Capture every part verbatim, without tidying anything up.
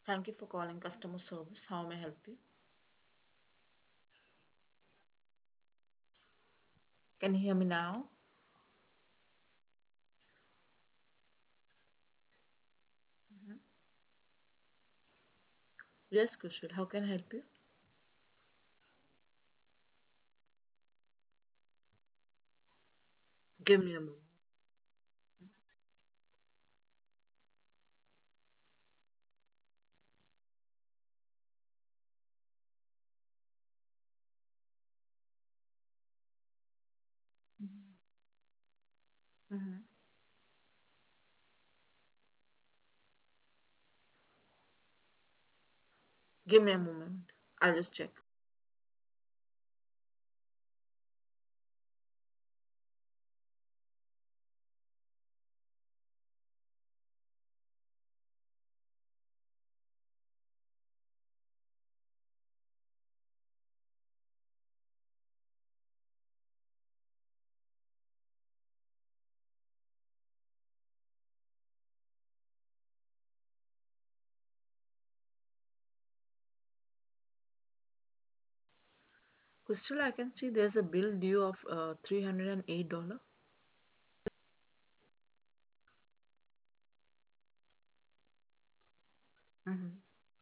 Thank you for calling customer service. How may I help you? Can you hear me now? Yes, Kushal. How can I help you? Give me a moment. Mhm. Give me a moment. I'll just check. Kushal, I can see there's a bill due of uh, three hundred eight dollars. Mm-hmm.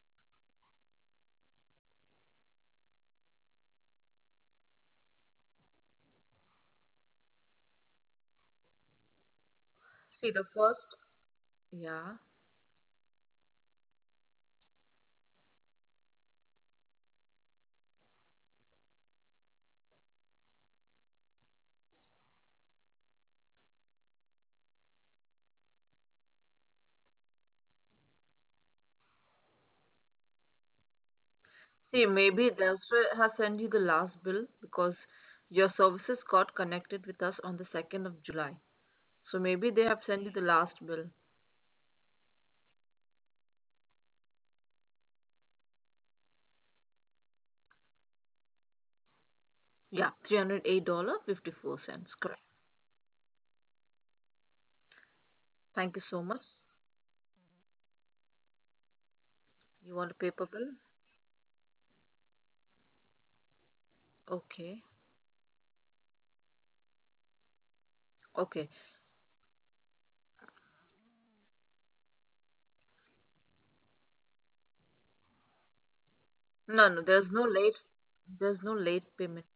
See, the first, yeah. See, maybe that's why has sent you the last bill because your services got connected with us on the second of July. So maybe they have sent you the last bill. Yeah, three hundred eight dollars and fifty-four cents. Correct. Thank you so much. You want a paper bill? Okay. Okay. No, no, there's no late there's no late payment.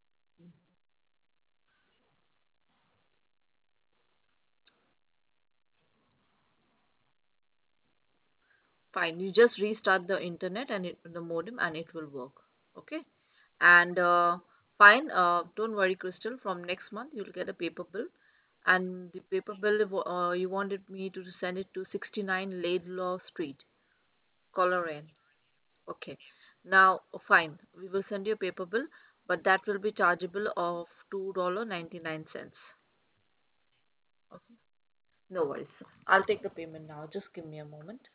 Fine. You just restart the internet and it, the modem and it will work. Okay. And uh, fine. Uh, don't worry, Crystal. From next month you'll get a paper bill, and the paper bill uh, you wanted me to send it to sixty-nine Laidlaw Street, Coleraine. Okay. Now, fine. We will send you a paper bill, but that will be chargeable of two dollars and ninety-nine cents. Okay. No worries. I'll take the payment now. Just give me a moment.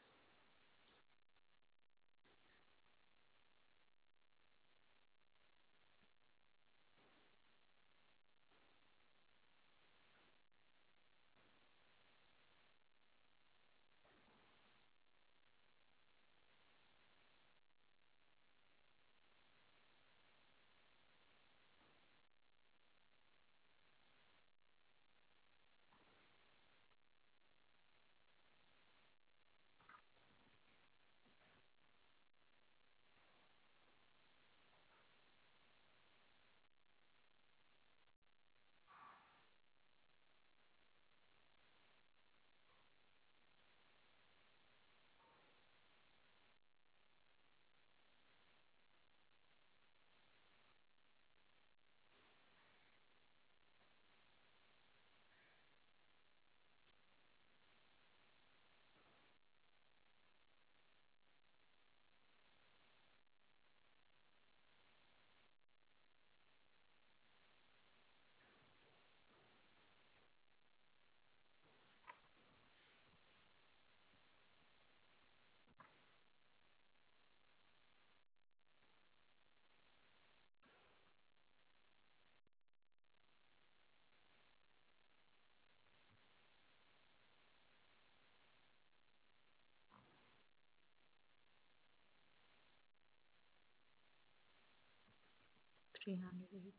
three hundred eight.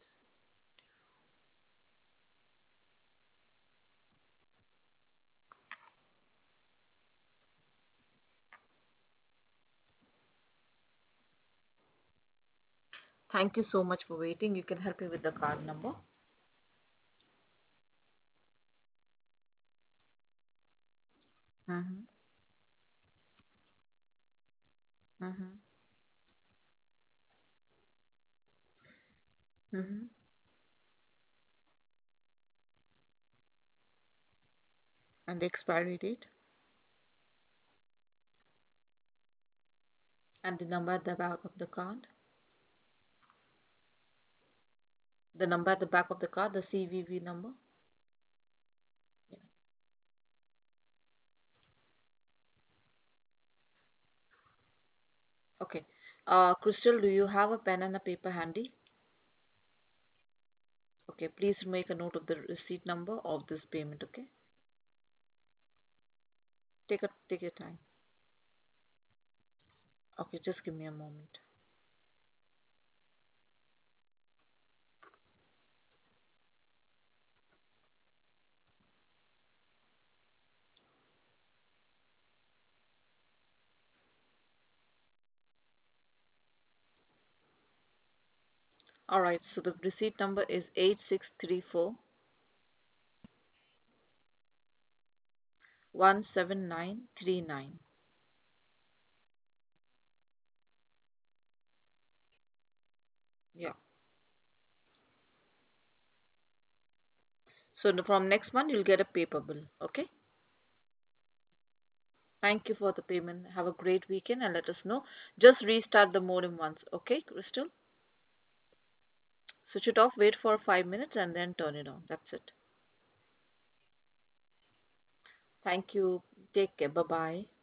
Thank you so much for waiting. You can help me with the card number. Mm-hmm. Mm-hmm. Mm-hmm. And the expiry date and the number at the back of the card. The number at the back of the card, the C V V number. Yeah. Okay. Uh, Crystal, do you have a pen and a paper handy? Okay, please make a note of the receipt number of this payment, okay? Take a take your time. Okay, just give me a moment. All right, so the receipt number is eight six three four one seven nine three nine. Yeah. So the- from next month you'll get a paper bill, okay? Thank you for the payment. Have a great weekend and let us know. Just restart the modem once, okay, Crystal? Switch it off, wait for five minutes and then turn it on. That's it. Thank you. Take care. Bye bye.